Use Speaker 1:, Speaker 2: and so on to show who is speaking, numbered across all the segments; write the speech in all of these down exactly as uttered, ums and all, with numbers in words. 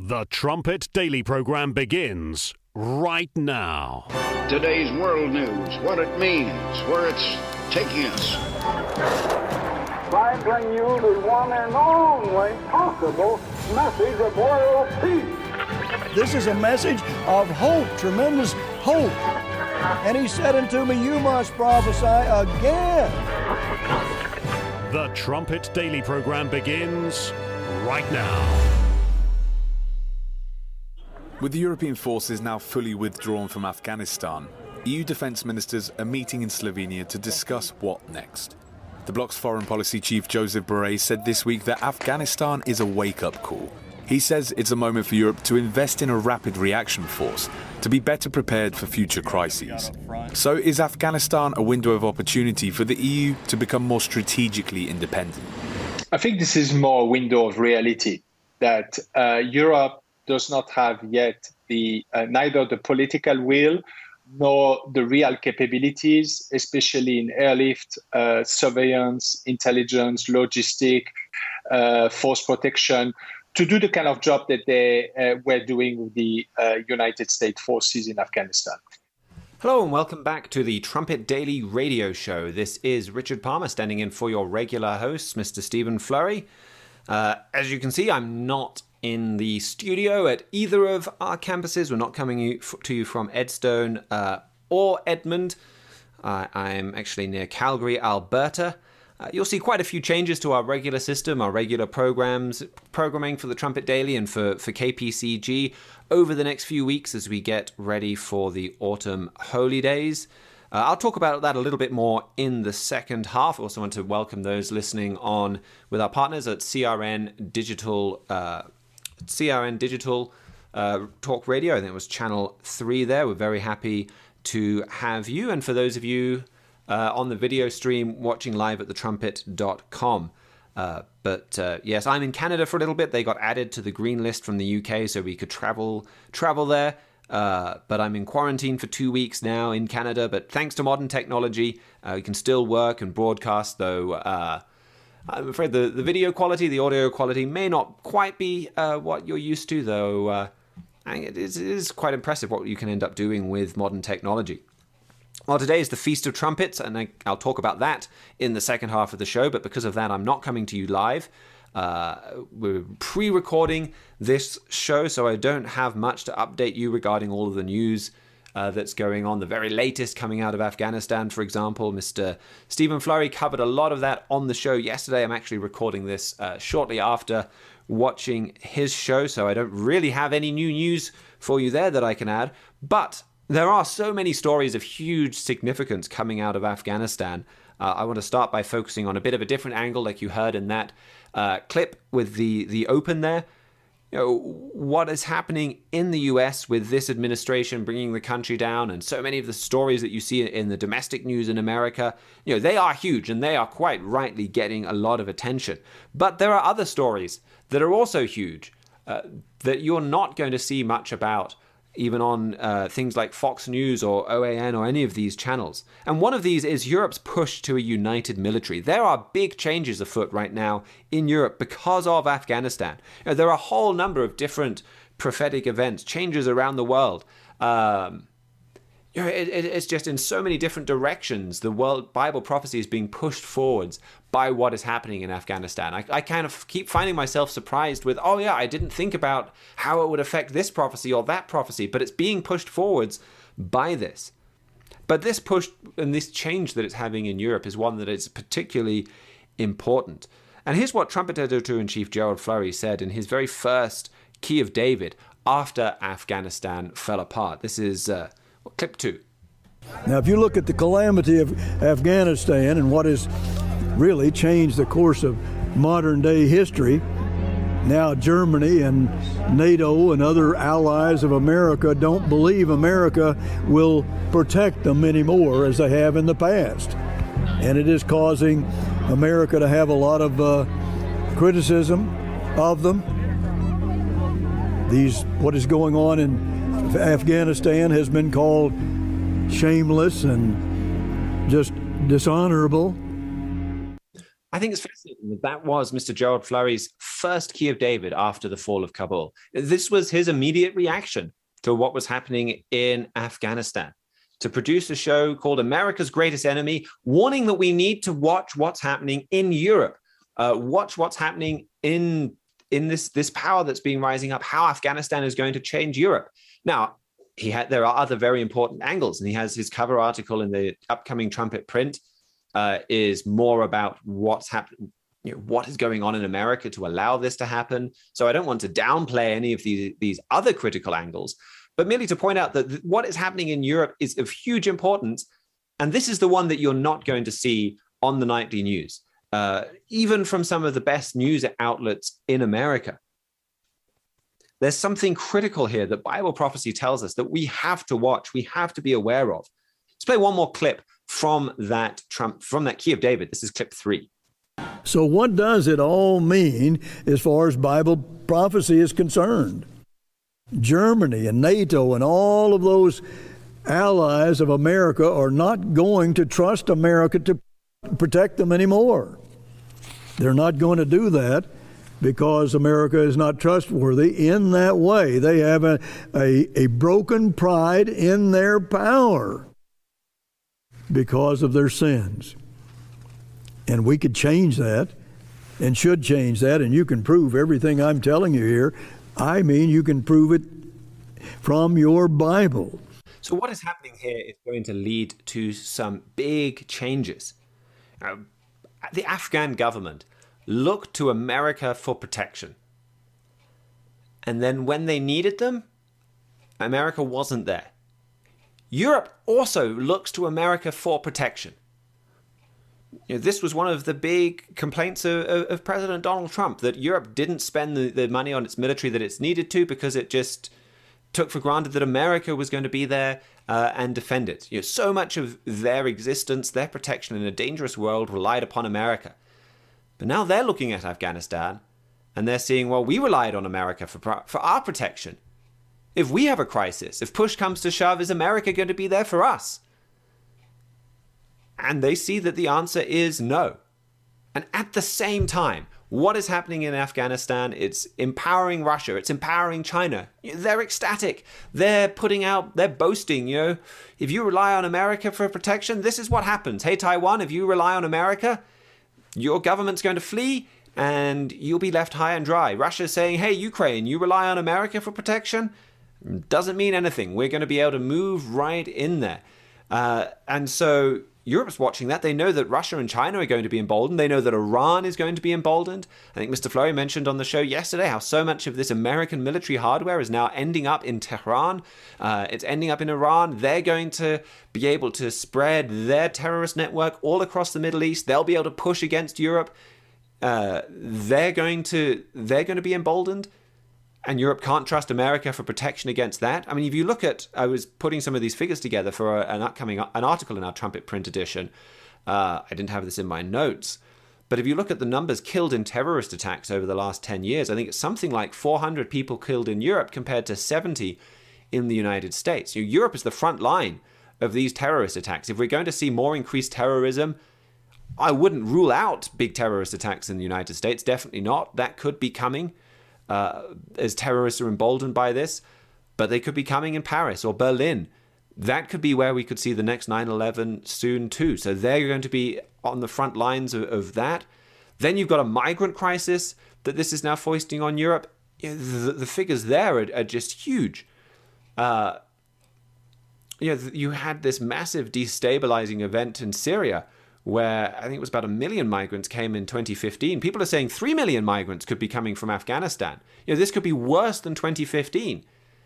Speaker 1: The Trumpet Daily program begins right now.
Speaker 2: Today's world news, what it means, where it's taking us.
Speaker 3: I bring you the one and only possible message of world peace.
Speaker 4: This is a message of hope, tremendous hope. And he said unto me, you must prophesy again.
Speaker 1: The Trumpet Daily program begins right now.
Speaker 5: With the European forces now fully withdrawn from Afghanistan, E U defence ministers are meeting in Slovenia to discuss what next. The bloc's foreign policy chief Josep Borrell said this week that Afghanistan is a wake-up call. He says it's a moment for Europe to invest in a rapid reaction force to be better prepared for future crises. So is Afghanistan a window of opportunity for the E U to become more strategically independent?
Speaker 6: I think this is more a window of reality, that uh, Europe does not have yet the uh, neither the political will nor the real capabilities, especially in airlift, uh, surveillance, intelligence, logistic, uh, force protection, to do the kind of job that they uh, were doing with the uh, United States forces in Afghanistan.
Speaker 7: Hello and welcome back to the Trumpet Daily Radio Show. This is Richard Palmer standing in for your regular host, Mister Stephen Flurry. Uh, as you can see, I'm not in the studio at either of our campuses. We're not coming to you from Edstone uh, or Edmond. Uh, I'm actually near Calgary, Alberta. Uh, you'll see quite a few changes to our regular system, our regular programs, programming for the Trumpet Daily and for, for K P C G over the next few weeks as we get ready for the autumn holy days. Uh, I'll talk about that a little bit more in the second half. I also want to welcome those listening on with our partners at C R N Digital uh, C R N Digital uh, Talk Radio. I think it was channel three there. We're very happy to have you. And for those of you uh, on the video stream watching live at the trumpet dot com. Uh, but uh, yes, I'm in Canada for a little bit. They got added to the green list from the U K so we could travel travel there. Uh, but I'm in quarantine for two weeks now in Canada. But thanks to modern technology, uh, we can still work and broadcast, though uh, I'm afraid the, the video quality, the audio quality may not quite be uh, what you're used to, though uh, it, is, it is quite impressive what you can end up doing with modern technology. Well, today is the Feast of Trumpets, and I, I'll talk about that in the second half of the show, but because of that, I'm not coming to you live. Uh, we're pre-recording this show, so I don't have much to update you regarding all of the news uh, that's going on. The very latest coming out of Afghanistan, for example. Mister Stephen Flurry covered a lot of that on the show yesterday. I'm actually recording this uh, shortly after watching his show, so I don't really have any new news for you there that I can add. But there are so many stories of huge significance coming out of Afghanistan. Uh, I want to start by focusing on a bit of a different angle, like you heard in that uh, clip with the, the open there. You know, what is happening in the U S with this administration bringing the country down, and so many of the stories that you see in the domestic news in America, you know, they are huge and they are quite rightly getting a lot of attention. But there are other stories that are also huge uh, that you're not going to see much about, even on uh, things like Fox News or O A N or any of these channels. And one of these is Europe's push to a united military. There are big changes afoot right now in Europe because of Afghanistan. You know, there are a whole number of different prophetic events, changes around the world. Um, you know, it, it, it's just in so many different directions. The world Bible prophecy is being pushed forwards by what is happening in Afghanistan. I, I kind of keep finding myself surprised with, oh yeah, I didn't think about how it would affect this prophecy or that prophecy, but it's being pushed forwards by this. But this push and this change that it's having in Europe is one that is particularly important. And here's what Trumpet Editor-in-Chief Gerald Flurry said in his very first Key of David after Afghanistan fell apart. This is uh, clip two.
Speaker 4: Now, if you look at the calamity of Afghanistan and what has really changed the course of modern day history, now Germany and NATO and other allies of America don't believe America will protect them anymore as they have in the past. And it is causing America to have a lot of uh, criticism of them. These, what is going on in Afghanistan has been called shameless and just dishonorable.
Speaker 7: I think it's fascinating that that was Mister Gerald Flurry's first key of David after the fall of Kabul. This was his immediate reaction to what was happening in Afghanistan, to produce a show called America's Greatest Enemy, warning that we need to watch what's happening in Europe, uh, watch what's happening in, in this, this power that's being rising up, how Afghanistan is going to change Europe. Now, he had there are other very important angles, and he has his cover article in the upcoming Trumpet print uh, is more about what's happening, you know, what is going on in America to allow this to happen. So I don't want to downplay any of these, these other critical angles, but merely to point out that what is happening in Europe is of huge importance. And this is the one that you're not going to see on the nightly news, uh, even from some of the best news outlets in America. There's something critical here that Bible prophecy tells us that we have to watch, we have to be aware of. Let's play one more clip from that Trump, from that Key of David. This is clip three.
Speaker 4: So what does it all mean as far as Bible prophecy is concerned? Germany and NATO and all of those allies of America are not going to trust America to protect them anymore. They're not going to do that because America is not trustworthy in that way. They have a, a, a broken pride in their power because of their sins. And we could change that and should change that, and you can prove everything I'm telling you here. I mean, you can prove it from your Bible.
Speaker 7: So what is happening here is going to lead to some big changes. Uh, the Afghan government looked to America for protection. And then when they needed them, America wasn't there. Europe also looks to America for protection. You know, this was one of the big complaints of, of President Donald Trump, that Europe didn't spend the, the money on its military that it's needed to because it just took for granted that America was going to be there uh, and defend it. You know, so much of their existence, their protection in a dangerous world relied upon America. But now they're looking at Afghanistan and they're seeing, well, we relied on America for, for our protection. If we have a crisis, if push comes to shove, is America going to be there for us? And they see that the answer is no. And at the same time, what is happening in Afghanistan? It's empowering Russia. It's empowering China. They're ecstatic. They're putting out, they're boasting, you know, if you rely on America for protection, this is what happens. Hey, Taiwan, if you rely on America, your government's going to flee and you'll be left high and dry. Russia's saying, hey, Ukraine, you rely on America for protection? Doesn't mean anything. We're going to be able to move right in there. Uh, and so Europe's watching that. They know that Russia and China are going to be emboldened. They know that Iran is going to be emboldened. I think Mister Flurry mentioned on the show yesterday how so much of this American military hardware is now ending up in Tehran. Uh, it's ending up in Iran. They're going to be able to spread their terrorist network all across the Middle East. They'll be able to push against Europe. Uh, they're going to they're going to be emboldened. And Europe can't trust America for protection against that. I mean, if you look at, I was putting some of these figures together for an upcoming, an article in our Trumpet print edition. Uh, I didn't have this in my notes. But if you look at the numbers killed in terrorist attacks over the last ten years, I think it's something like four hundred people killed in Europe compared to seventy in the United States. You know, Europe is the front line of these terrorist attacks. If we're going to see more increased terrorism, I wouldn't rule out big terrorist attacks in the United States. Definitely not. That could be coming. Uh, as terrorists are emboldened by this, but they could be coming in Paris or Berlin. That could be where we could see the next nine eleven soon too. So they're going to be on the front lines of, of that. Then you've got a migrant crisis that this is now foisting on Europe. You know, the, the figures there are, are just huge. Uh, you know, you had this massive destabilizing event in Syria where I think it was about a million migrants came in twenty fifteen. People are saying three million migrants could be coming from Afghanistan. You know, this could be worse than twenty fifteen.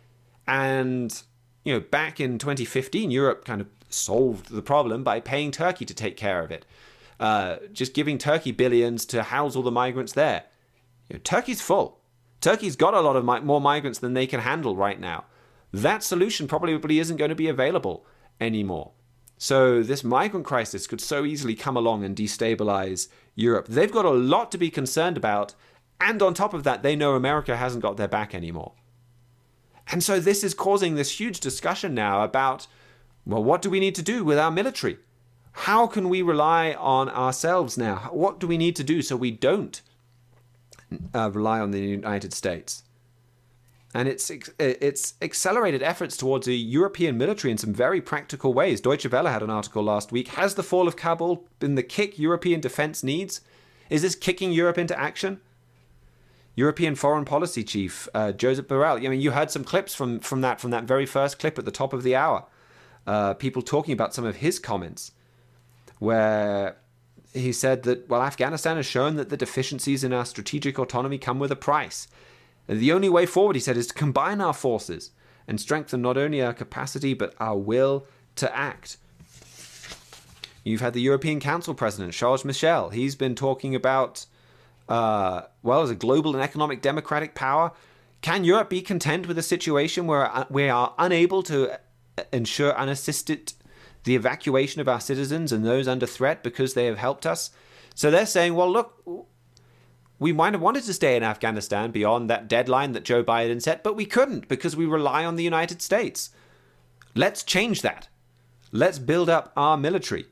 Speaker 7: And, you know, back in twenty fifteen, Europe kind of solved the problem by paying Turkey to take care of it. Uh, just giving Turkey billions to house all the migrants there. You know, Turkey's full. Turkey's got a lot of mi- more migrants than they can handle right now. That solution probably isn't going to be available anymore. So this migrant crisis could so easily come along and destabilize Europe. They've got a lot to be concerned about. And on top of that, they know America hasn't got their back anymore. And so this is causing this huge discussion now about, well, what do we need to do with our military? How can we rely on ourselves now? What do we need to do so we don't uh, rely on the United States? And it's it's accelerated efforts towards a European military in some very practical ways. Deutsche Welle had an article last week. Has the fall of Kabul been the kick European defense needs? Is this kicking Europe into action? European Foreign Policy Chief uh, Josep Borrell. I mean, you heard some clips from, from that from that very first clip at the top of the hour. Uh, people talking about some of his comments, where he said that, well, Afghanistan has shown that the deficiencies in our strategic autonomy come with a price. And the only way forward, he said, is to combine our forces and strengthen not only our capacity, but our will to act. You've had the European Council President, Charles Michel. He's been talking about, uh, well, as a global and economic democratic power, can Europe be content with a situation where we are unable to ensure unassisted the evacuation of our citizens and those under threat because they have helped us? So they're saying, well, look, we might have wanted to stay in Afghanistan beyond that deadline that Joe Biden set, but we couldn't because we rely on the United States. Let's change that. Let's build up our military.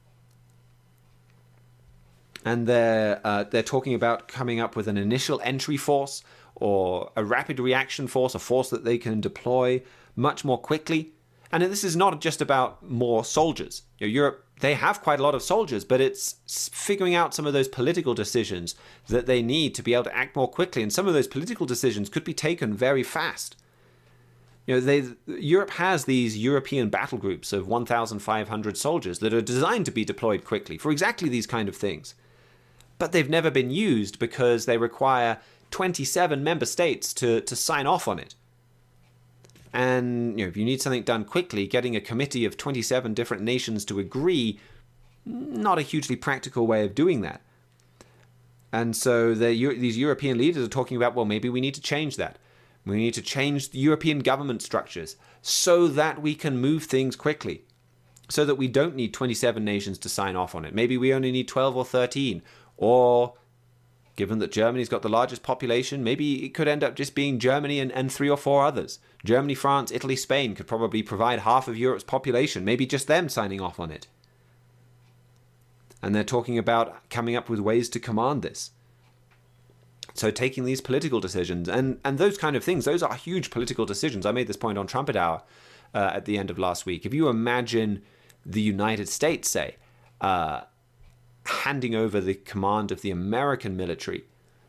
Speaker 7: And they're, uh, they're talking about coming up with an initial entry force or a rapid reaction force, a force that they can deploy much more quickly. And this is not just about more soldiers. You know, Europe, they have quite a lot of soldiers, but it's figuring out some of those political decisions that they need to be able to act more quickly. And some of those political decisions could be taken very fast. You know, they, Europe has these European battle groups of one thousand five hundred soldiers that are designed to be deployed quickly for exactly these kind of things. But they've never been used because they require twenty-seven member states to, to sign off on it. And you know, if you need something done quickly, getting a committee of twenty-seven different nations to agree, not a hugely practical way of doing that. And so the, these European leaders are talking about, well, maybe we need to change that. We need to change the European government structures so that we can move things quickly, so that we don't need twenty-seven nations to sign off on it. Maybe we only need twelve or thirteen, or given that Germany's got the largest population, maybe it could end up just being Germany and, and three or four others. Germany, France, Italy, Spain could probably provide half of Europe's population, maybe just them signing off on it. And they're talking about coming up with ways to command this. So taking these political decisions and, and those kind of things, those are huge political decisions. I made this point on Trumpet Hour uh, at the end of last week. If you imagine the United States, say, uh, handing over the command of the American military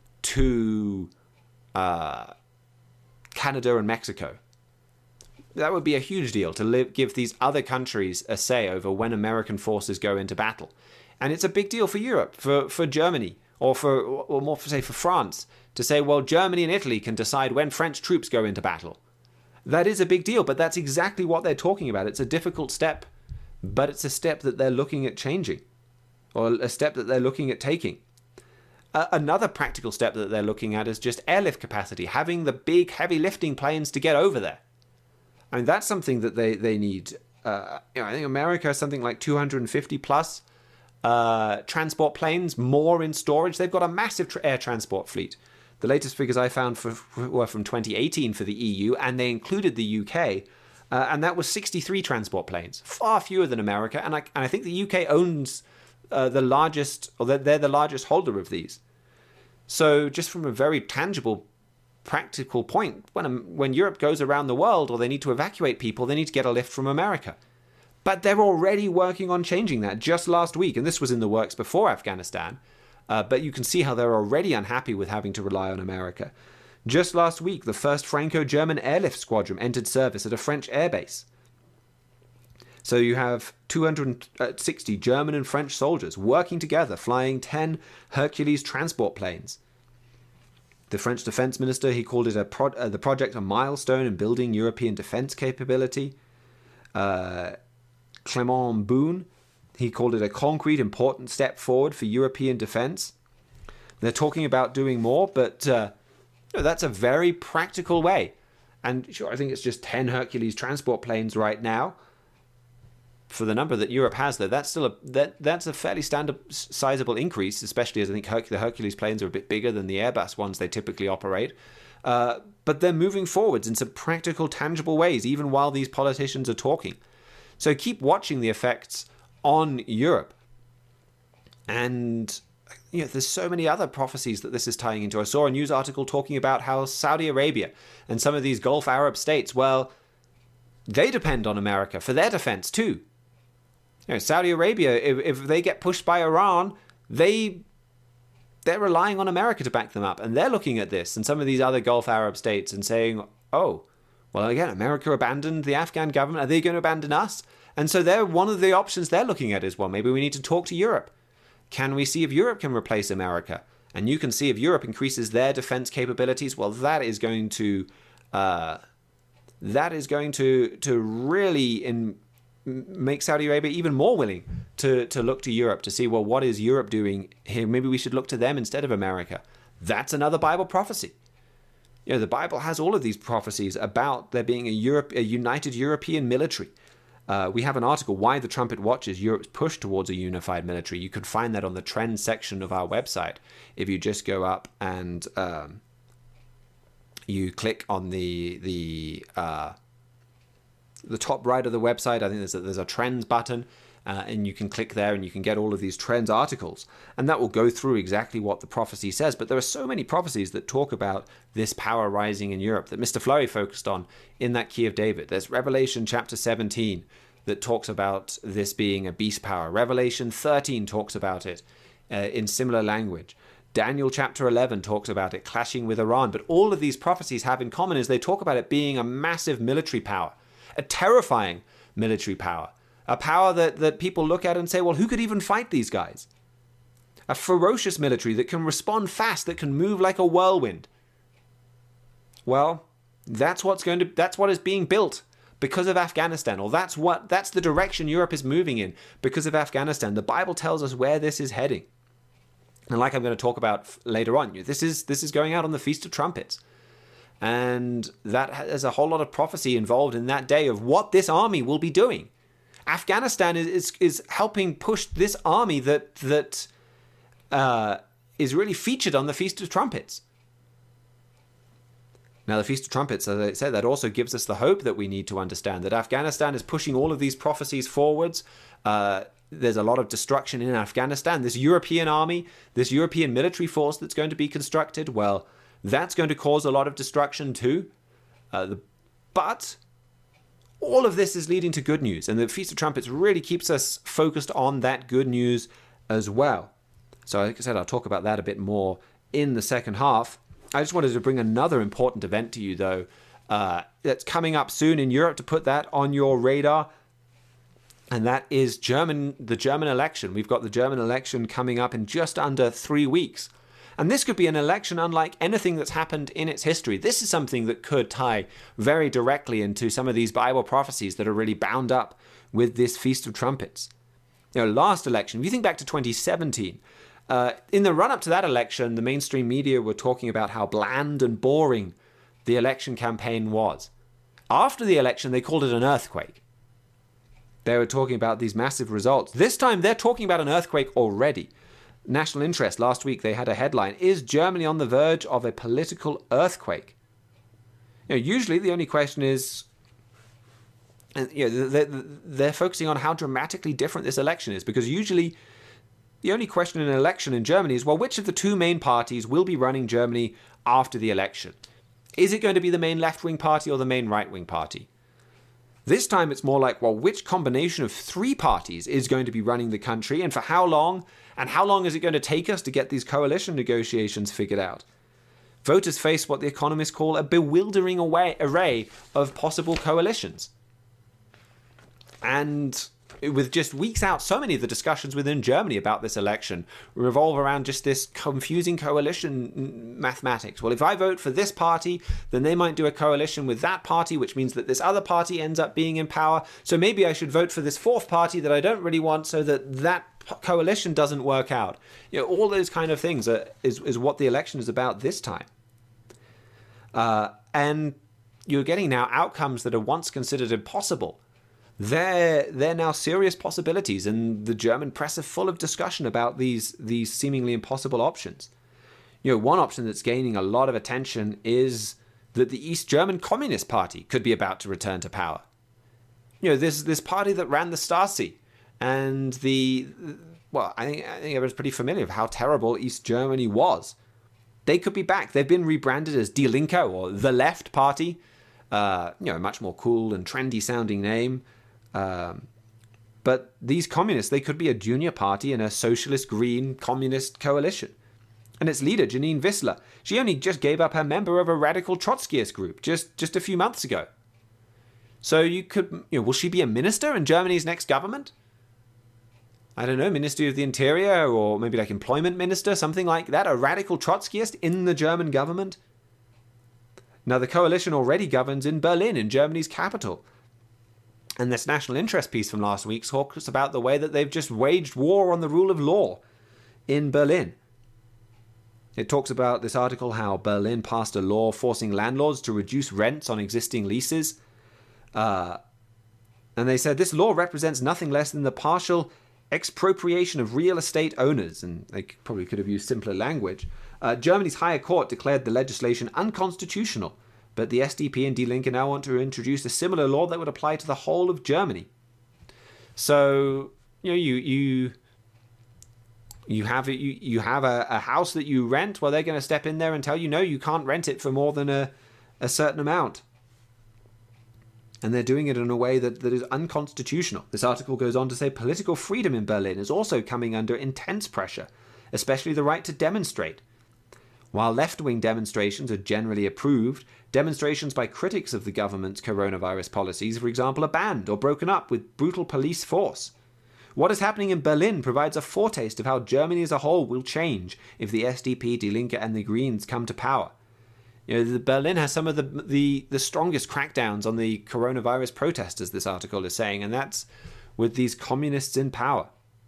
Speaker 7: to uh, Canada and Mexico, that would be a huge deal to live, give these other countries a say over when American forces go into battle. And it's a big deal for Europe, for, for Germany, or for, or more for, say, for France, to say, well, Germany and Italy can decide when French troops go into battle. That is a big deal, but that's exactly what they're talking about. It's a difficult step, but it's a step that they're looking at changing, or a step that they're looking at taking. Uh, another practical step that they're looking at is just airlift capacity, having the big, heavy lifting planes to get over there. I mean, that's something that they, they need. Uh, you know, I think America has something like two hundred fifty plus uh, transport planes, more in storage. They've got a massive tra- air transport fleet. The latest figures I found for, for, were from twenty eighteen for the E U, and they included the U K, uh, and that was sixty-three transport planes, far fewer than America, and I, and I think the U K owns uh, the largest, or they're, they're the largest holder of these. So just from a very tangible, practical point, when when Europe goes around the world or they need to evacuate people, they need to get a lift from America. But they're already working on changing that just last week, and this was in the works before Afghanistan, uh, but you can see how they're already unhappy with having to rely on America. Just last week, the first Franco-German airlift squadron entered service at a French airbase. So you have two hundred sixty German and French soldiers working together, flying ten Hercules transport planes. The French defense minister, he called it a pro- uh, the project a milestone in building European defense capability. Uh, Clément Beaune, he called it a concrete, important step forward for European defense. They're talking about doing more, but uh, you know, that's a very practical way. And sure, I think it's just ten Hercules transport planes right now. For the number that Europe has, though, that's still a that that's a fairly standard, sizable increase, especially as I think Herc- the Hercules planes are a bit bigger than the Airbus ones they typically operate. Uh, but they're moving forwards in some practical, tangible ways, even while these politicians are talking. So keep watching the effects on Europe. And you know, there's so many other prophecies that this is tying into. I saw a news article talking about how Saudi Arabia and some of these Gulf Arab states, well, they depend on America for their defense too. You know, Saudi Arabia, if, if they get pushed by Iran, they they're relying on America to back them up, and they're looking at this and some of these other Gulf Arab states and saying, oh, well, again, America abandoned the Afghan government. Are they going to abandon us? And so they're one of the options they're looking at is, well, maybe we need to talk to Europe. Can we see if Europe can replace America? And you can see if Europe increases their defense capabilities. Well, that is going to uh, that is going to to really in, make Saudi Arabia even more willing to to look to Europe to see, well, what is Europe doing here? Maybe we should look to them instead of America. That's another Bible prophecy. You know, the Bible has all of these prophecies about there being a Europe, a united European military. Uh, we have an article, Why the Trumpet Watches Europe's Push Towards a Unified Military. You can find that on the trends section of our website. If you just go up and um, you click on the the uh, the top right of the website, I think there's a, there's a trends button, uh, and you can click there and you can get all of these trends articles. And that will go through exactly what the prophecy says. But there are so many prophecies that talk about this power rising in Europe that Mister Flurry focused on in that Key of David. There's Revelation chapter seventeen that talks about this being a beast power. Revelation thirteen talks about it uh, in similar language. Daniel chapter eleven talks about it clashing with Iran. But all of these prophecies have in common is they talk about it being a massive military power, a terrifying military power, a power that, that people look at and say, well, who could even fight these guys? A ferocious military that can respond fast, that can move like a whirlwind. Well, that's what's going to that's what is being built because of Afghanistan, or that's what that's the direction Europe is moving in because of Afghanistan. The Bible tells us where this is heading. And like I'm going to talk about later on, this is this is going out on the Feast of Trumpets. And that has a whole lot of prophecy involved in that day of what this army will be doing. Afghanistan is is, is helping push this army that that uh, is really featured on the Feast of Trumpets. Now, the Feast of Trumpets, as I said, that also gives us the hope that we need to understand that Afghanistan is pushing all of these prophecies forwards. Uh, there's a lot of destruction in Afghanistan. This European army, this European military force that's going to be constructed, well, that's going to cause a lot of destruction too. Uh, the, but all of this is leading to good news, and the Feast of Trumpets really keeps us focused on that good news as well. So, like I said, I'll talk about that a bit more in the second half. I just wanted to bring another important event to you, though, uh, that's coming up soon in Europe, to put that on your radar, and that is German, the German election. We've got the German election coming up in just under three weeks. And this could be an election unlike anything that's happened in its history. This is something that could tie very directly into some of these Bible prophecies that are really bound up with this Feast of Trumpets. You know, last election, if you think back to twenty seventeen, Uh, in the run-up to that election, the mainstream media were talking about how bland and boring the election campaign was. After the election, they called it an earthquake. They were talking about these massive results. This time, they're talking about an earthquake already. National Interest, last week, they had a headline, "Is Germany on the verge of a political earthquake?" You know, usually, the only question is, you know, they're, they're focusing on how dramatically different this election is, because usually the only question in an election in Germany is, well, which of the two main parties will be running Germany after the election? Is it going to be the main left-wing party or the main right-wing party? This time it's more like, well, which combination of three parties is going to be running the country, and for how long? And how long is it going to take us to get these coalition negotiations figured out? Voters face what the economists call a bewildering array of possible coalitions. And with just weeks out, so many of the discussions within Germany about this election revolve around just this confusing coalition mathematics. Well, if I vote for this party, then they might do a coalition with that party, which means that this other party ends up being in power. So maybe I should vote for this fourth party that I don't really want, so that that coalition doesn't work out. You know, all those kind of things are, is, is what the election is about this time. Uh, and you're getting now outcomes that are once considered impossible. They're, they're now serious possibilities, and the German press are full of discussion about these, these seemingly impossible options. You know, one option that's gaining a lot of attention is that the East German Communist Party could be about to return to power. You know, this this party that ran the Stasi And the, well, I think, I think everyone's pretty familiar with how terrible East Germany was. They could be back. They've been rebranded as Die Linke, or the Left Party. Uh, you know, a much more cool and trendy sounding name. Um, but these communists, they could be a junior party in a socialist green communist coalition. And its leader, Janine Wissler, she only just gave up her member of a radical Trotskyist group just, just a few months ago. So you could, you know, will she be a minister in Germany's next government? I don't know, Ministry of the Interior, or maybe like Employment Minister, something like that, a radical Trotskyist in the German government? Now, the coalition already governs in Berlin, in Germany's capital. And this national interest piece from last week talks about the way that they've just waged war on the rule of law in Berlin. It talks about, this article, how Berlin passed a law forcing landlords to reduce rents on existing leases. Uh, and they said this law represents nothing less than the partial expropriation of real estate owners, and they probably could have used simpler language. Uh, Germany's higher court declared the legislation unconstitutional, but the S D P and Die Linke now want to introduce a similar law that would apply to the whole of Germany. So, you know, you you you have you you have a, a house that you rent. Well, they're going to step in there and tell you, no, you can't rent it for more than a a certain amount. And they're doing it in a way that, that is unconstitutional. This article goes on to say political freedom in Berlin is also coming under intense pressure, especially the right to demonstrate. While left-wing demonstrations are generally approved, demonstrations by critics of the government's coronavirus policies, for example, are banned or broken up with brutal police force. What is happening in Berlin provides a foretaste of how Germany as a whole will change if the S D P, Die Linke and the Greens come to power. You know, the Berlin has some of the, the the strongest crackdowns on the coronavirus protesters, this article is saying, and that's with these communists in power.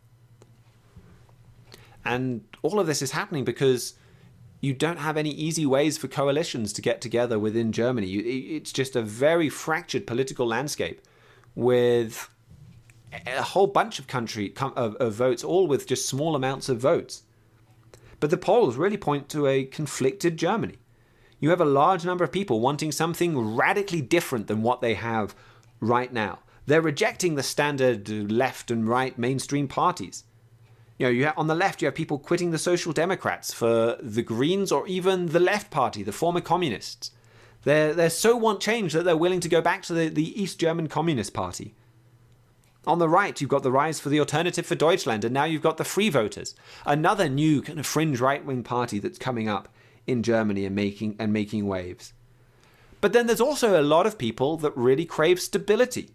Speaker 7: And all of this is happening because you don't have any easy ways for coalitions to get together within Germany. You, it's just a very fractured political landscape with a whole bunch of country of, of votes, all with just small amounts of votes. But the polls really point to a conflicted Germany. You have a large number of people wanting something radically different than what they have right now. They're rejecting the standard left and right mainstream parties. You know, you have, on the left, you have people quitting the Social Democrats for the Greens or even the Left Party, the former communists. They're, they so want change that they're willing to go back to the, the East German Communist Party. On the right, you've got the rise for the Alternative for Deutschland, and now you've got the Free Voters, another new kind of fringe right-wing party that's coming up in Germany and making and making waves. But then there's also a lot of people that really crave stability.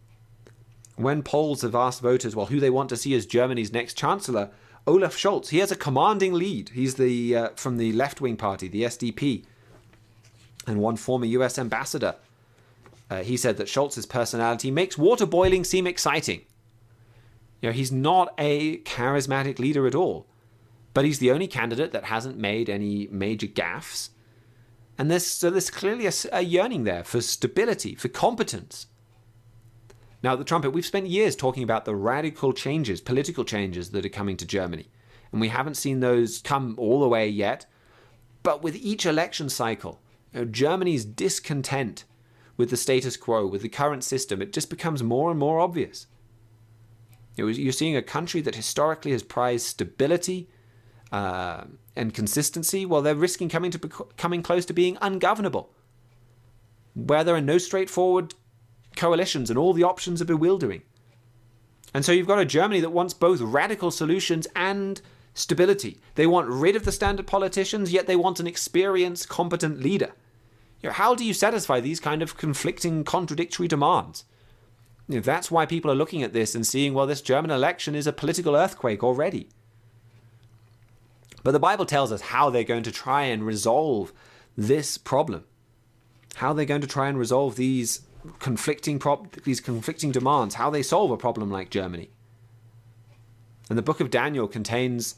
Speaker 7: When polls have asked voters, well, who they want to see as Germany's next chancellor, Olaf Scholz, he has a commanding lead. He's the uh, from the left-wing party, the S D P, and one former U S ambassador. Uh, he said that Scholz's personality makes water boiling seem exciting. You know, he's not a charismatic leader at all. But he's the only candidate that hasn't made any major gaffes. And there's, so there's clearly a, a yearning there for stability, for competence. Now, at the Trumpet, we've spent years talking about the radical changes, political changes that are coming to Germany. And we haven't seen those come all the way yet. But with each election cycle, you know, Germany's discontent with the status quo, with the current system, it just becomes more and more obvious. You know, you're seeing a country that historically has prized stability, Uh, and consistency, well, they're risking coming to bec- coming close to being ungovernable, where there are no straightforward coalitions and all the options are bewildering. And so you've got a Germany that wants both radical solutions and stability. They want rid of the standard politicians, yet they want an experienced, competent leader. You know, how do you satisfy these kind of conflicting, contradictory demands? You know, that's why people are looking at this and seeing, well, this German election is a political earthquake already. But the Bible tells us how they're going to try and resolve this problem. How they're going to try and resolve these conflicting prop- these conflicting demands. How they solve a problem like Germany. And the book of Daniel contains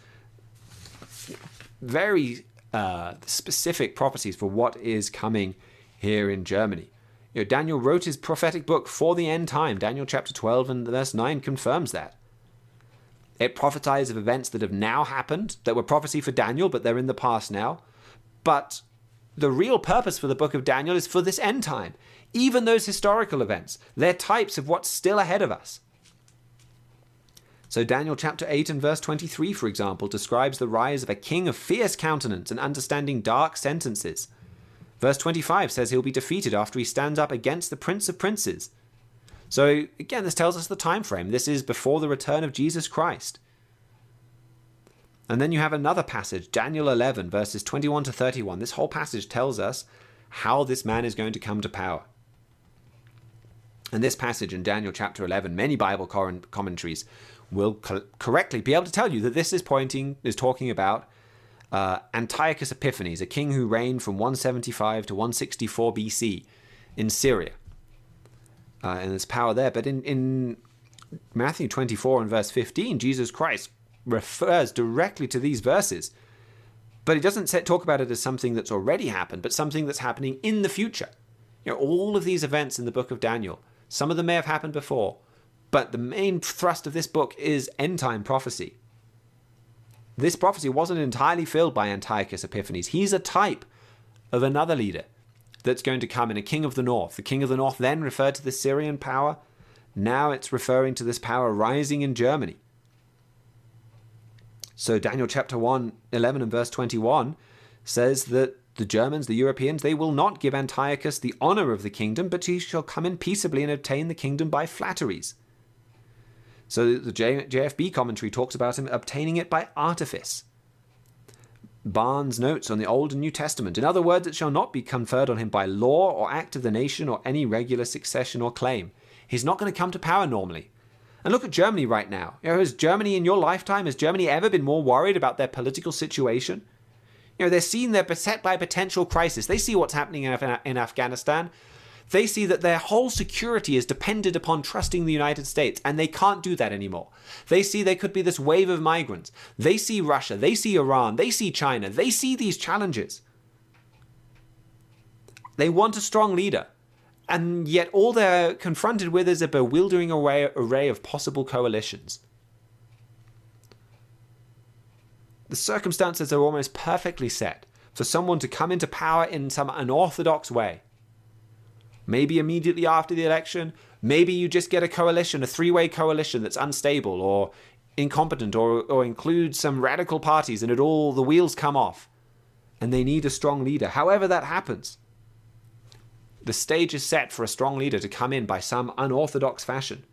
Speaker 7: very uh, specific prophecies for what is coming here in Germany. You know, Daniel wrote his prophetic book for the end time. Daniel chapter twelve and verse nine confirms that. It prophesies of events that have now happened, that were prophecy for Daniel, but they're in the past now. But the real purpose for the book of Daniel is for this end time. Even those historical events, they're types of what's still ahead of us. So Daniel chapter eight and verse twenty-three, for example, describes the rise of a king of fierce countenance and understanding dark sentences. Verse twenty-five says he'll be defeated after he stands up against the Prince of Princes. So again, this tells us the time frame. This is before the return of Jesus Christ. And then you have another passage, Daniel eleven, verses twenty-one to thirty-one. This whole passage tells us how this man is going to come to power. And this passage in Daniel chapter eleven, many Bible commentaries will co- correctly be able to tell you that this is pointing, is talking about uh, Antiochus Epiphanes, a king who reigned from one seventy-five to one sixty-four B C in Syria. Uh, and there's power there. But in, in Matthew twenty-four and verse fifteen, Jesus Christ refers directly to these verses. But he doesn't say, talk about it as something that's already happened, but something that's happening in the future. You know, all of these events in the book of Daniel, some of them may have happened before, but the main thrust of this book is end-time prophecy. This prophecy wasn't entirely filled by Antiochus Epiphanes. He's a type of another leader that's going to come in, a king of the north. The king of the north then referred to the Syrian power. Now it's referring to this power rising in Germany. So Daniel chapter one, eleven and verse twenty-one says that the Germans, the Europeans, they will not give Antiochus the honor of the kingdom, but he shall come in peaceably and obtain the kingdom by flatteries. So the J- JFB commentary talks about him obtaining it by artifice. Barnes notes on the Old and New Testament, in other words, it shall not be conferred on him by law or act of the nation or any regular succession or claim. He's not going to come to power normally. And look at Germany right now. You know, has Germany in your lifetime, has Germany ever been more worried about their political situation? You know, they're seeing they're beset by potential crisis. They see what's happening in, Af- in Afghanistan. They see that their whole security is dependent upon trusting the United States, and they can't do that anymore. They see there could be this wave of migrants. They see Russia. They see Iran. They see China. They see these challenges. They want a strong leader. And yet all they're confronted with is a bewildering array, array of possible coalitions. The circumstances are almost perfectly set for someone to come into power in some unorthodox way. Maybe immediately after the election, maybe you just get a coalition, a three-way coalition that's unstable or incompetent or, or includes some radical parties and it all, the wheels come off and they need a strong leader. However that happens, the stage is set for a strong leader to come in by some unorthodox fashion.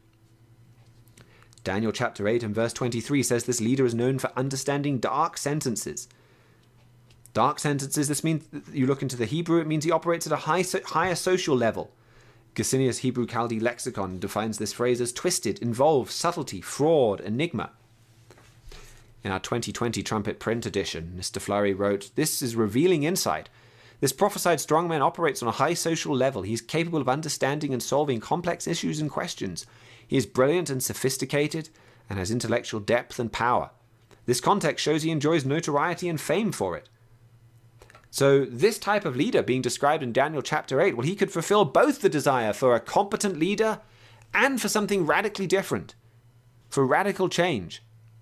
Speaker 7: Daniel chapter eight and verse twenty-three says this leader is known for understanding dark sentences. Dark sentences, this means, you look into the Hebrew, it means he operates at a high, higher social level. Gesenius Hebrew Chaldee Lexicon defines this phrase as twisted, involved, subtlety, fraud, enigma. In our twenty twenty Trumpet print edition, Mister Fleury wrote, "This is revealing insight. This prophesied strongman operates on a high social level. He is capable of understanding and solving complex issues and questions. He is brilliant and sophisticated and has intellectual depth and power. This context shows he enjoys notoriety and fame for it." So this type of leader being described in Daniel chapter eight, well, he could fulfill both the desire for a competent leader and for something radically different, for radical change.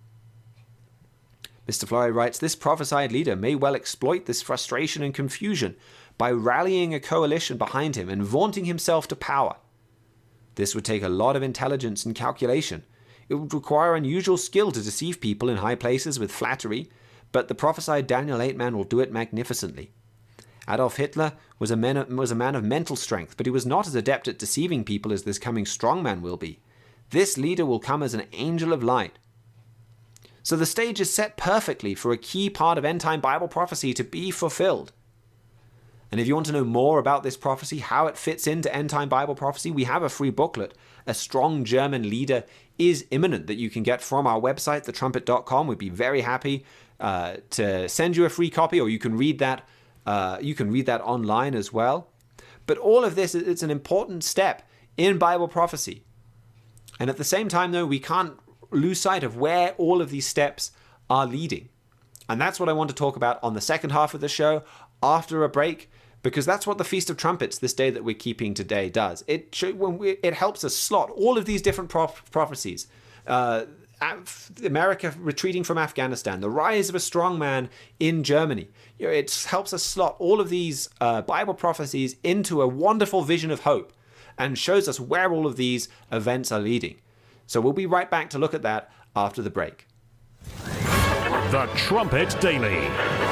Speaker 7: Mister Fleury writes, this prophesied leader may well exploit this frustration and confusion by rallying a coalition behind him and vaunting himself to power. This would take a lot of intelligence and calculation. It would require unusual skill to deceive people in high places with flattery, but the prophesied Daniel eight man will do it magnificently. Adolf Hitler was a, man, was a man of mental strength, but he was not as adept at deceiving people as this coming strongman will be. This leader will come as an angel of light. So the stage is set perfectly for a key part of end-time Bible prophecy to be fulfilled. And if you want to know more about this prophecy, how it fits into end-time Bible prophecy, we have a free booklet, A Strong German Leader is Imminent, that you can get from our website, the trumpet dot com. We'd be very happy uh, to send you a free copy, or you can read that. Uh, you can read that online as well. But all of this, it's an important step in Bible prophecy. And at the same time, though, we can't lose sight of where all of these steps are leading. And that's what I want to talk about on the second half of the show after a break, because that's what the Feast of Trumpets, this day that we're keeping today, does. It should, when we, it helps us slot all of these different prof- prophecies. Uh, America retreating from Afghanistan, the rise of a strong man in Germany. You know, it helps us slot all of these uh, Bible prophecies into a wonderful vision of hope and shows us where all of these events are leading. So we'll be right back to look at that after the break.
Speaker 1: The Trumpet Daily.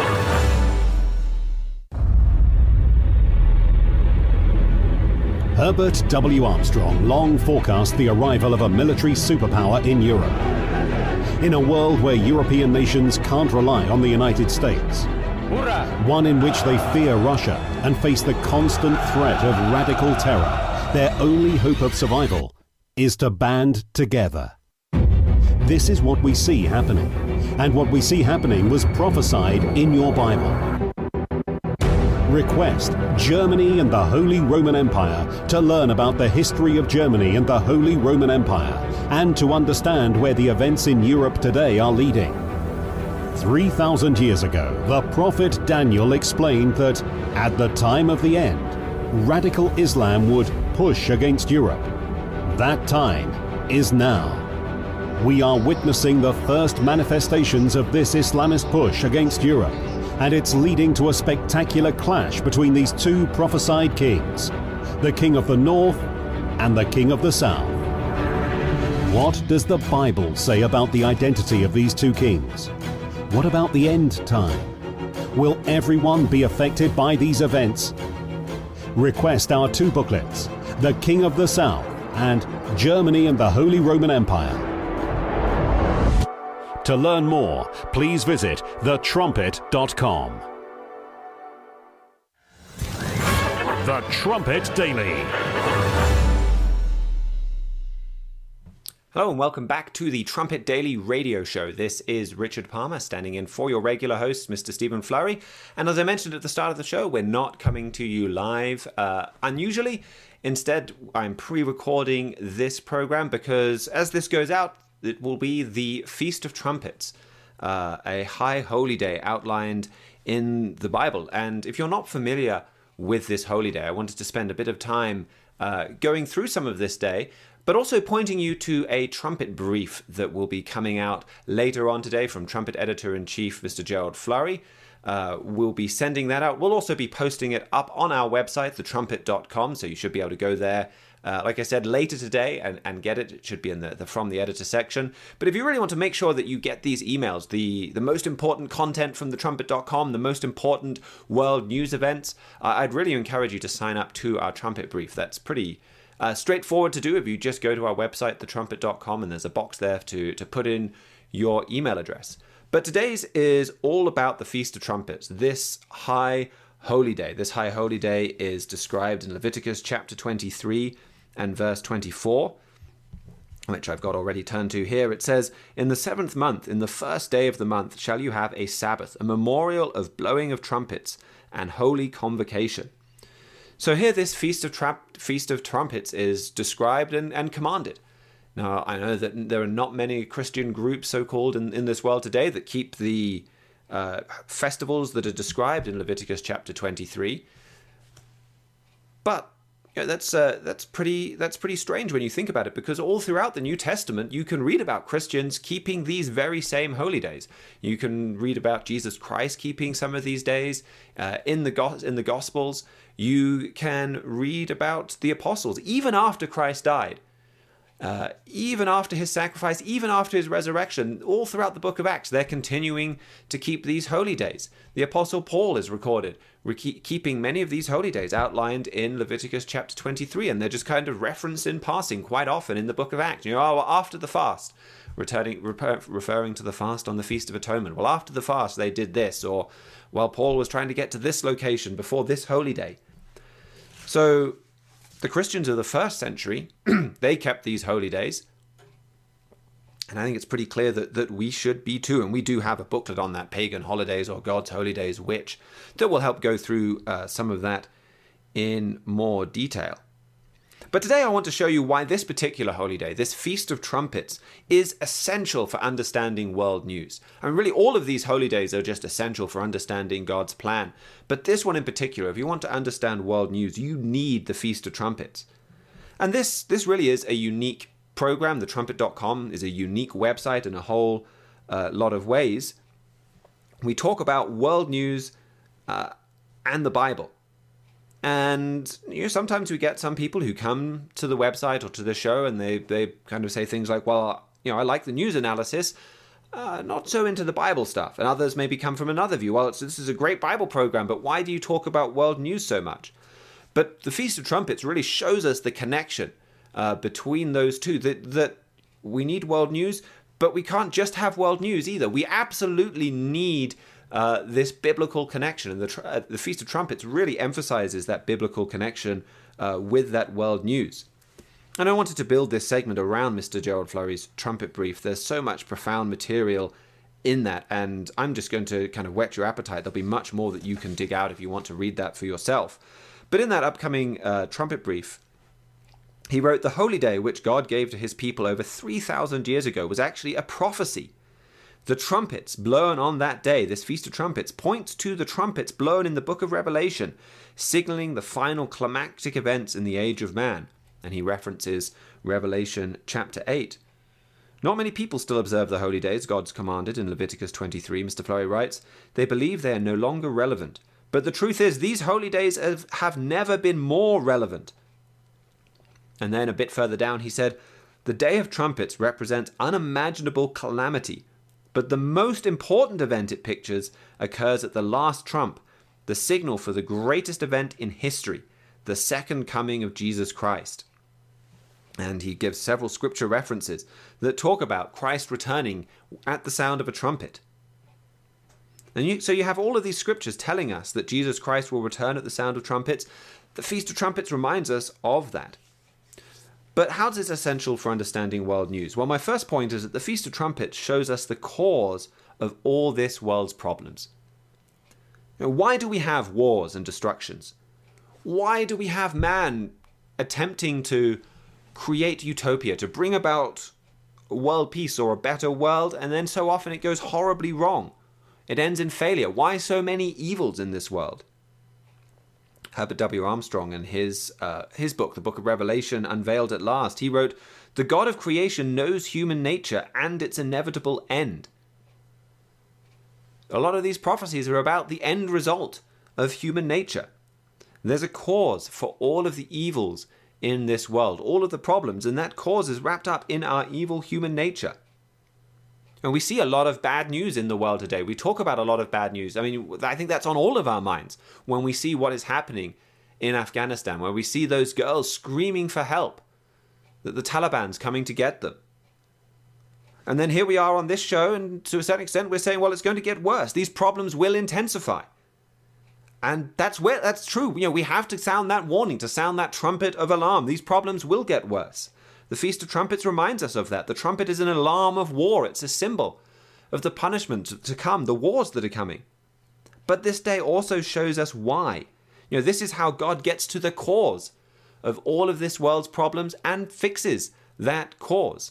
Speaker 8: Herbert W. Armstrong long forecast the arrival of a military superpower in Europe. In a world where European nations can't rely on the United States, one in which they fear Russia and face the constant threat of radical terror, their only hope of survival is to band together. This is what we see happening, and what we see happening was prophesied in your Bible. Request Germany and the Holy Roman Empire to learn about the history of Germany and the Holy Roman Empire, and to understand where the events in Europe today are leading. three thousand years ago, the prophet Daniel explained that at the time of the end, radical Islam would push against Europe. That time is now. We are witnessing the first manifestations of this Islamist push against Europe, and it's leading to a spectacular clash between these two prophesied kings, the King of the North and the King of the South. What does the Bible say about the identity of these two kings? What about the end time? Will everyone be affected by these events? Request our two booklets, The King of the South and Germany and the Holy Roman Empire.
Speaker 1: To learn more, please visit the trumpet dot com. The Trumpet Daily.
Speaker 7: Hello and welcome back to the Trumpet Daily radio show. This is Richard Palmer standing in for your regular host, Mister Stephen Flurry. And as I mentioned at the start of the show, we're not coming to you live uh, unusually. Instead, I'm pre-recording this program because as this goes out, it will be the Feast of Trumpets, uh, a high holy day outlined in the Bible. And if you're not familiar with this holy day, I wanted to spend a bit of time uh, going through some of this day, but also pointing you to a trumpet brief that will be coming out later on today from Trumpet Editor-in-Chief, Mister Gerald Flurry. Uh, we'll be sending that out. We'll also be posting it up on our website, the trumpet dot com, so you should be able to go there, uh, like I said, later today and, and get it. It should be in the, the From the Editor section. But if you really want to make sure that you get these emails, the, the most important content from the trumpet dot com, the most important world news events, uh, I'd really encourage you to sign up to our Trumpet Brief. That's pretty uh, straightforward to do if you just go to our website, the trumpet dot com, and there's a box there to, to put in your email address. But today's is all about the Feast of Trumpets, this high holy day. This high holy day is described in Leviticus chapter twenty-three and verse twenty-four, which I've got already turned to here. It says, "In the seventh month, in the first day of the month, shall you have a Sabbath, a memorial of blowing of trumpets and holy convocation." So here this Feast of, Tra- Feast of Trumpets is described and, and commanded. Now, I know that there are not many Christian groups, so-called, in, in this world today that keep the uh, festivals that are described in Leviticus chapter twenty-three. But you know, that's uh, that's pretty that's pretty strange when you think about it, because all throughout the New Testament, you can read about Christians keeping these very same holy days. You can read about Jesus Christ keeping some of these days uh, in the go- in the Gospels. You can read about the apostles, even after Christ died. Uh, even after his sacrifice, even after his resurrection, all throughout the book of Acts, they're continuing to keep these holy days. The Apostle Paul is recorded re- keeping many of these holy days outlined in Leviticus chapter twenty-three, and they're just kind of referenced in passing quite often in the book of Acts. You know, oh, well, after the fast, returning, refer, referring to the fast on the Feast of Atonement. Well, after the fast, they did this, or, well, Paul was trying to get to this location before this holy day. So the Christians of the first century, they kept these holy days. And I think it's pretty clear that, that we should be too. And we do have a booklet on that, Pagan Holidays or God's Holy Days, which that will help go through uh, some of that in more detail. But today I want to show you why this particular holy day, this Feast of Trumpets, is essential for understanding world news. I mean, really, all of these holy days are just essential for understanding God's plan. But this one in particular, if you want to understand world news, you need the Feast of Trumpets. And this, this really is a unique program. The trumpet dot com is a unique website in a whole uh, lot of ways. We talk about world news uh, and the Bible. And you know, sometimes we get some people who come to the website or to the show and they, they kind of say things like, well, you know, I like the news analysis, uh, not so into the Bible stuff. And others maybe come from another view. Well, it's, this is a great Bible program, but why do you talk about world news so much? But the Feast of Trumpets really shows us the connection uh, between those two, that, that we need world news, but we can't just have world news either. We absolutely need uh, this biblical connection. And the, tr- uh, the Feast of Trumpets really emphasizes that biblical connection uh, with that world news. And I wanted to build this segment around Mister Gerald Flurry's trumpet brief. There's so much profound material in that, and I'm just going to kind of whet your appetite. There'll be much more that you can dig out if you want to read that for yourself. But in that upcoming uh, trumpet brief, he wrote, "The holy day which God gave to his people over three thousand years ago was actually a prophecy. The trumpets blown on that day, this Feast of Trumpets, points to the trumpets blown in the book of Revelation, signaling the final climactic events in the age of man." And he references Revelation chapter eight. "Not many people still observe the holy days God's commanded in Leviticus twenty-three, Mister Flurry writes. They believe they are no longer relevant. But the truth is, these holy days have, have never been more relevant." And then a bit further down he said, "The Day of Trumpets represents unimaginable calamity, but the most important event it pictures occurs at the last trump, the signal for the greatest event in history, the second coming of Jesus Christ." And he gives several scripture references that talk about Christ returning at the sound of a trumpet. And you, so you have all of these scriptures telling us that Jesus Christ will return at the sound of trumpets. The Feast of Trumpets reminds us of that. But how is this essential for understanding world news? Well, my first point is that the Feast of Trumpets shows us the cause of all this world's problems. Now, why do we have wars and destructions? Why do we have man attempting to create utopia, to bring about world peace or a better world, and then so often it goes horribly wrong? It ends in failure. Why so many evils in this world? Herbert W. Armstrong, in his uh, his book, the Book of Revelation, Unveiled at Last, he wrote, "The God of creation knows human nature and its inevitable end." A lot of these prophecies are about the end result of human nature. There's a cause for all of the evils in this world, all of the problems, and that cause is wrapped up in our evil human nature. And we see a lot of bad news in the world today. We talk about a lot of bad news. I mean, I think that's on all of our minds when we see what is happening in Afghanistan, where we see those girls screaming for help, that the Taliban's coming to get them. And then here we are on this show, and to a certain extent we're saying, well, it's going to get worse. These problems will intensify. And that's where that's true. You know, we have to sound that warning, to sound that trumpet of alarm. These problems will get worse. The Feast of Trumpets reminds us of that. The trumpet is an alarm of war. It's a symbol of the punishment to come, the wars that are coming. But this day also shows us why. You know, this is how God gets to the cause of all of this world's problems and fixes that cause.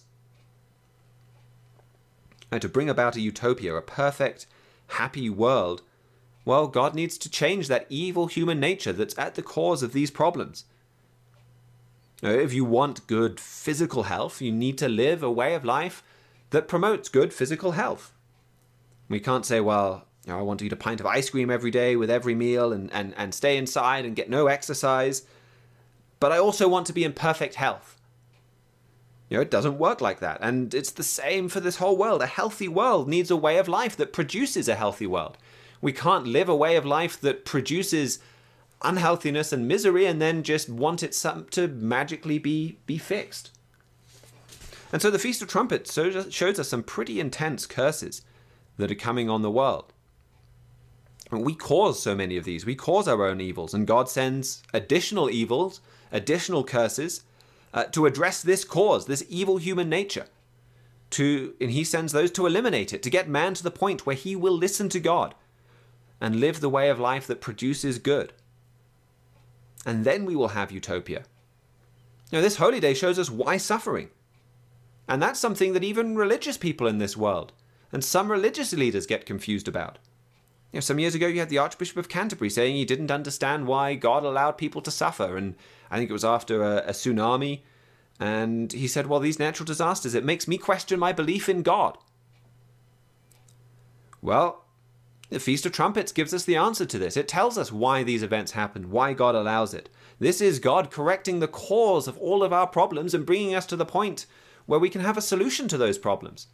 Speaker 7: And to bring about a utopia, a perfect, happy world, well, God needs to change that evil human nature that's at the cause of these problems. Now, if you want good physical health, you need to live a way of life that promotes good physical health. We can't say, well, you know, I want to eat a pint of ice cream every day with every meal and, and, and stay inside and get no exercise, but I also want to be in perfect health. You know, it doesn't work like that. And it's the same for this whole world. A healthy world needs a way of life that produces a healthy world. We can't live a way of life that produces unhealthiness and misery and then just want it some, to magically be, be fixed. And so the Feast of Trumpets shows us, shows us some pretty intense curses that are coming on the world. And we cause so many of these. We cause our own evils, and God sends additional evils, additional curses, uh, to address this cause, this evil human nature. To, and he sends those to eliminate it, to get man to the point where he will listen to God and live the way of life that produces good. And then we will have utopia. Now, this holy day shows us why suffering. And that's something that even religious people in this world and some religious leaders get confused about. You know, some years ago, you had the Archbishop of Canterbury saying he didn't understand why God allowed people to suffer. And I think it was after a, a tsunami. And he said, well, these natural disasters, it makes me question my belief in God. Well, The Feast of Trumpets gives us the answer to this. It tells us why these events happen, why God allows it. This is God correcting the cause of all of our problems and bringing us to the point where we can have a solution to those problems.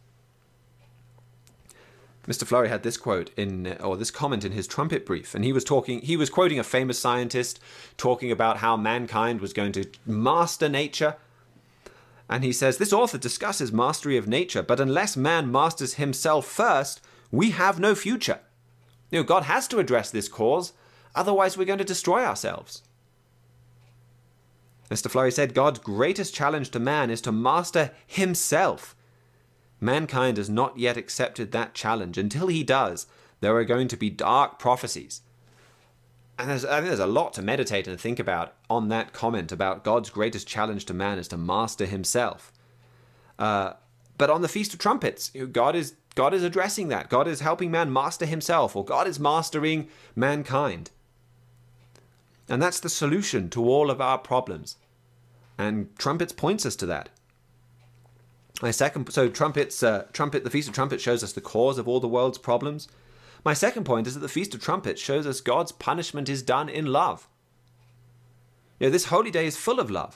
Speaker 7: Mister Fleury had this quote in, or this comment in his trumpet brief, and he was talking, he was quoting a famous scientist talking about how mankind was going to master nature. And he says, this author discusses mastery of nature, but unless man masters himself first, we have no future. You know, God has to address this cause, otherwise we're going to destroy ourselves. Mister Fleury said, God's greatest challenge to man is to master himself. Mankind has not yet accepted that challenge. Until he does, there are going to be dark prophecies. And there's, I think there's a lot to meditate and think about on that comment about God's greatest challenge to man is to master himself. Uh, but on the Feast of Trumpets, you know, God is God is addressing that. God is helping man master himself, or God is mastering mankind. And that's the solution to all of our problems. And Trumpets points us to that. My second, so Trumpets, uh, Trumpet, the Feast of Trumpets shows us the cause of all the world's problems. My second point is that the Feast of Trumpets shows us God's punishment is done in love. You know, this holy day is full of love.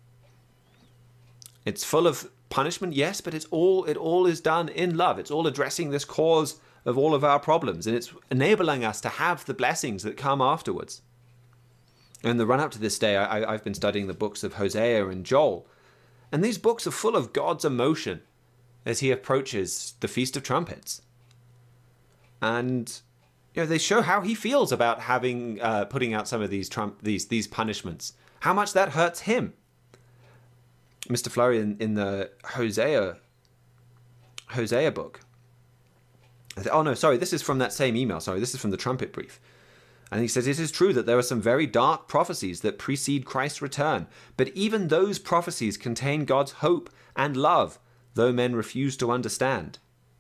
Speaker 7: It's full of punishment, yes, but it's all it all is done in love. It's all addressing this cause of all of our problems, and it's enabling us to have the blessings that come afterwards. In the run-up to this day, I, I've been studying the books of Hosea and Joel, and these books are full of God's emotion as he approaches the Feast of Trumpets. And you know, they show how he feels about having uh, putting out some of these trump these these punishments, how much that hurts him. Mister Fleury in, in the Hosea Hosea book. Oh no, sorry, this is from that same email. Sorry, this is from the trumpet brief. And he says, it is true that there are some very dark prophecies that precede Christ's return, but even those prophecies contain God's hope and love, though men refuse to understand.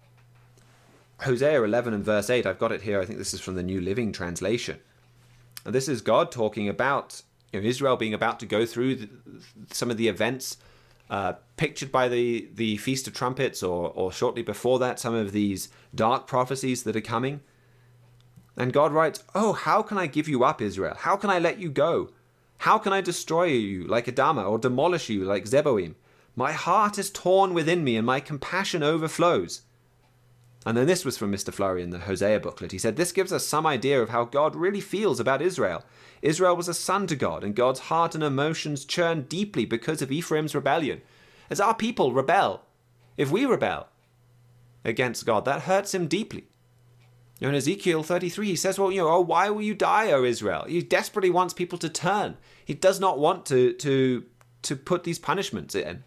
Speaker 7: Hosea eleven and verse eight, I've got it here, I think this is from the New Living Translation. And this is God talking about, you know, Israel being about to go through the, some of the events uh, pictured by the, the Feast of Trumpets, or, or shortly before that, some of these dark prophecies that are coming. And God writes, oh, how can I give you up, Israel? How can I let you go? How can I destroy you like Adamah, or demolish you like Zeboim? My heart is torn within me, and my compassion overflows. And then this was from Mister Fleury in the Hosea booklet. He said, this gives us some idea of how God really feels about Israel. Israel was a son to God, and God's heart and emotions churn deeply because of Ephraim's rebellion. As our people rebel, if we rebel against God, that hurts him deeply. You know, in Ezekiel thirty-three, he says, well, you know, oh, why will you die, O Israel? He desperately wants people to turn. He does not want to, to, to put these punishments in.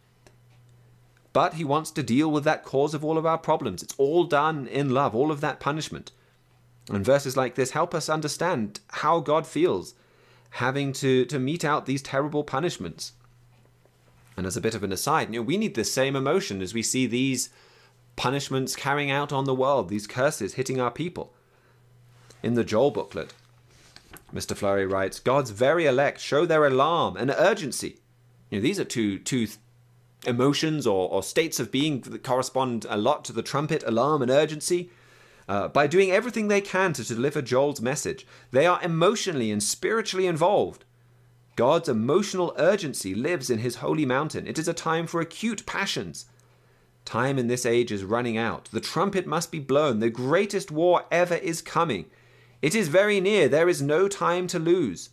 Speaker 7: But he wants to deal with that cause of all of our problems. It's all done in love, all of that punishment. And verses like this help us understand how God feels having to, to mete out these terrible punishments. And as a bit of an aside, you know, we need the same emotion as we see these punishments carrying out on the world, these curses hitting our people. In the Joel booklet, Mister Fleury writes, God's very elect show their alarm and urgency. You know, these are two, two emotions or, or states of being that correspond a lot to the trumpet, alarm and urgency. Uh, by doing everything they can to deliver Joel's message, they are emotionally and spiritually involved. God's emotional urgency lives in his holy mountain. It is a time for acute passions. Time in this age is running out. The trumpet must be blown. The greatest war ever is coming. It is very near. There is no time to lose.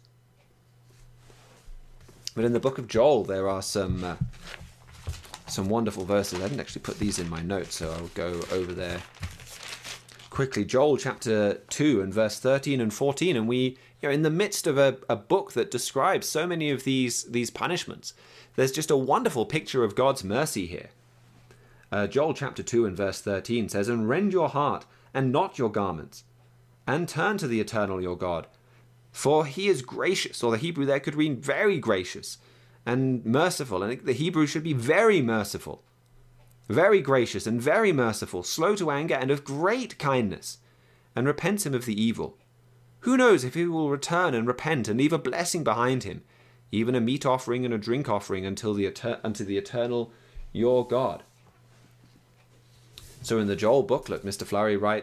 Speaker 7: But in the book of Joel, there are some uh, some wonderful verses. I didn't actually put these in my notes, so I'll go over there quickly. Joel chapter two and verse thirteen and fourteen. And we, you know, in the midst of a, a book that describes so many of these, these punishments, there's just a wonderful picture of God's mercy here. Uh, Joel chapter two and verse thirteen says, and rend your heart, and not your garments, and turn to the eternal your God. For he is gracious, or the Hebrew there could read very gracious, and merciful, and the Hebrew should be very merciful. Very gracious and very merciful, slow to anger, and of great kindness, and repents him of the evil. Who knows if he will return and repent, and leave a blessing behind him, even a meat offering and a drink offering until the eter- unto the eternal your God. So in the Joel booklet, Mister Fleury writes,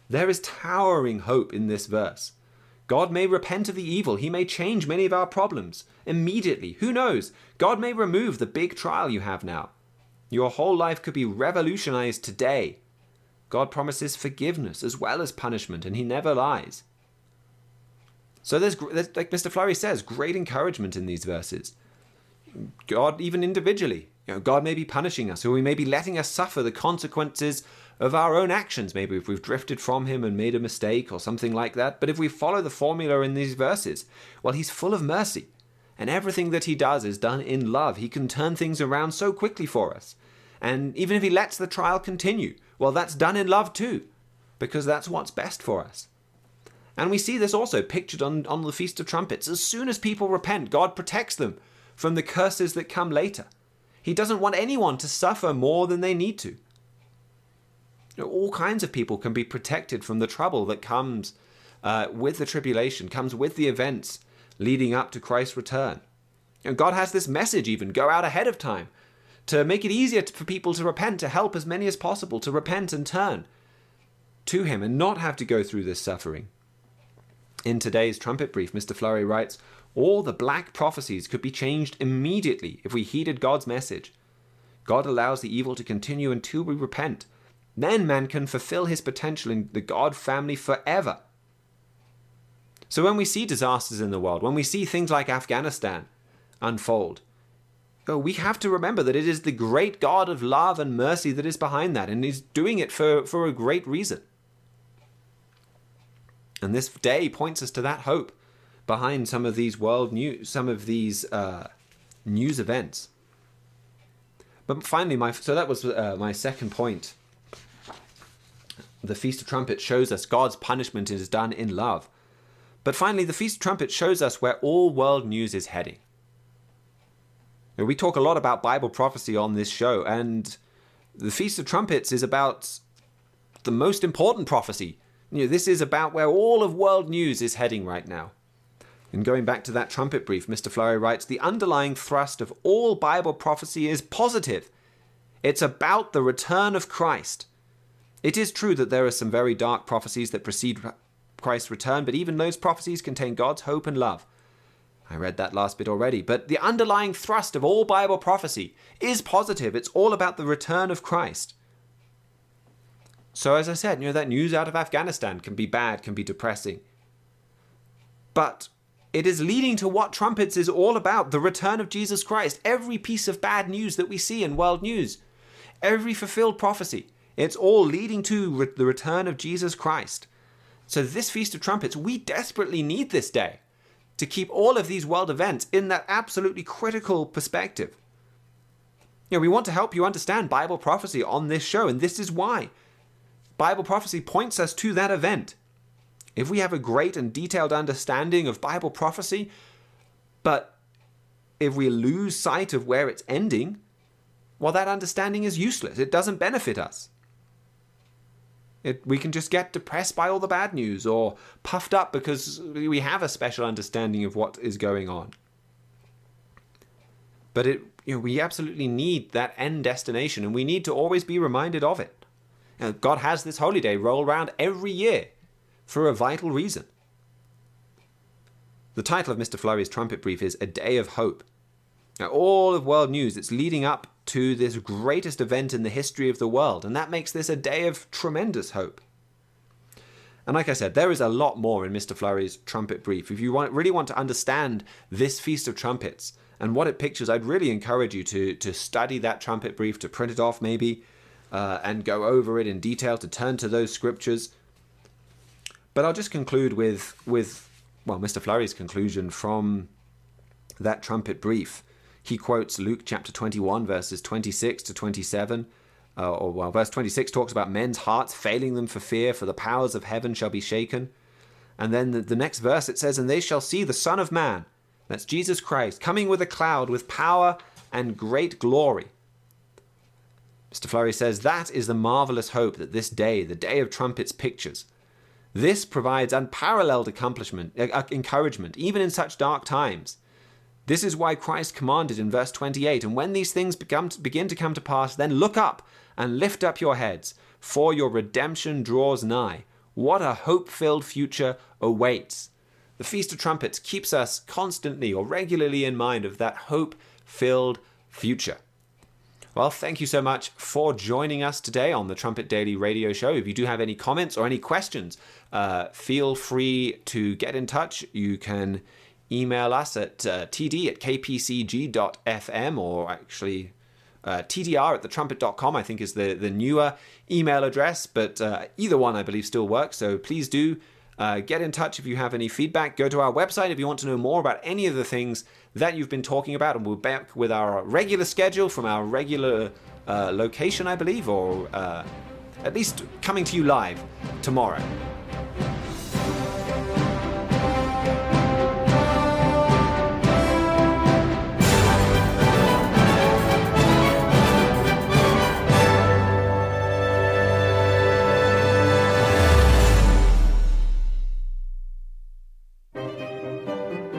Speaker 7: There is towering hope in this verse. God may repent of the evil. He may change many of our problems immediately. Who knows? God may remove the big trial you have now. Your whole life could be revolutionized today. God promises forgiveness as well as punishment, and he never lies. So there's, there's, like Mister Fleury says, great encouragement in these verses. God, even individually, you know, God may be punishing us, or he may be letting us suffer the consequences of our own actions, maybe if we've drifted from him and made a mistake or something like that. But if we follow the formula in these verses, well, he's full of mercy, and everything that he does is done in love. He can turn things around so quickly for us. And even if he lets the trial continue, well, that's done in love too, because that's what's best for us. And we see this also pictured on, on the Feast of Trumpets. As soon as people repent, God protects them from the curses that come later. He doesn't want anyone to suffer more than they need to. You know, all kinds of people can be protected from the trouble that comes uh, with the tribulation, comes with the events leading up to Christ's return. And God has this message even, go out ahead of time, to make it easier for people to repent, to help as many as possible to repent and turn to him and not have to go through this suffering. In today's trumpet brief, Mister Fleury writes, all the black prophecies could be changed immediately if we heeded God's message. God allows the evil to continue until we repent. Then man can fulfill his potential in the God family forever. So when we see disasters in the world, when we see things like Afghanistan unfold, we have to remember that it is the great God of love and mercy that is behind that, and he's doing it for, for a great reason. And this day points us to that hope behind some of these world news, some of these uh, news events. But finally, my so that was uh, my second point. The Feast of Trumpets shows us God's punishment is done in love. But finally, the Feast of Trumpets shows us where all world news is heading. Now, we talk a lot about Bible prophecy on this show, and the Feast of Trumpets is about the most important prophecy. You know, this is about where all of world news is heading right now. And going back to that trumpet brief, Mister Fleury writes, the underlying thrust of all Bible prophecy is positive. It's about the return of Christ. It is true that there are some very dark prophecies that precede Christ's return, but even those prophecies contain God's hope and love. I read that last bit already, but the underlying thrust of all Bible prophecy is positive. It's all about the return of Christ. So as I said, you know, that news out of Afghanistan can be bad, can be depressing. But it is leading to what Trumpets is all about, the return of Jesus Christ. Every piece of bad news that we see in world news, every fulfilled prophecy, it's all leading to re- the return of Jesus Christ. So this Feast of Trumpets, we desperately need this day to keep all of these world events in that absolutely critical perspective. You know, we want to help you understand Bible prophecy on this show, and this is why. Bible prophecy points us to that event. If we have a great and detailed understanding of Bible prophecy, but if we lose sight of where it's ending, well, that understanding is useless. It doesn't benefit us. It, we can just get depressed by all the bad news or puffed up because we have a special understanding of what is going on. But it, you know, we absolutely need that end destination, and we need to always be reminded of it. You know, God has this holy day roll around every year for a vital reason. The title of Mister Fleury's trumpet brief is A Day of Hope. Now, all of world news, it's leading up to this greatest event in the history of the world, and that makes this a day of tremendous hope. And like I said, there is a lot more in Mister Fleury's trumpet brief. If you want, really want to understand this Feast of Trumpets and what it pictures, I'd really encourage you to, to study that trumpet brief, to print it off maybe, uh, and go over it in detail, to turn to those scriptures. But I'll just conclude with, with well, Mister Fleury's conclusion from that trumpet brief. He quotes Luke chapter twenty-one, verses twenty-six to twenty-seven. Uh, or well, verse twenty-six talks about men's hearts failing them for fear, for the powers of heaven shall be shaken. And then the, the next verse it says, and they shall see the Son of Man, that's Jesus Christ, coming with a cloud with power and great glory. Mister Fleury says that is the marvelous hope that this day, the day of trumpets, pictures. This provides unparalleled accomplishment, uh, encouragement, even in such dark times. This is why Christ commanded in verse twenty-eight, and when these things become, begin to come to pass, then look up and lift up your heads, for your redemption draws nigh. what a hope-filled future awaits. The Feast of Trumpets keeps us constantly or regularly in mind of that hope-filled future. Well, thank you so much for joining us today on the Trumpet Daily Radio Show. If you do have any comments or any questions, uh, feel free to get in touch. You can email us at uh, td at k p c g dot f m, or actually uh, t d r at the trumpet dot com, I think is the, the newer email address, but uh, either one I believe still works. So please do uh, get in touch if you have any feedback. Go to our website if you want to know more about any of the things that you've been talking about, and we'll be back with our regular schedule from our regular uh, location, I believe, or uh, at least coming to you live tomorrow.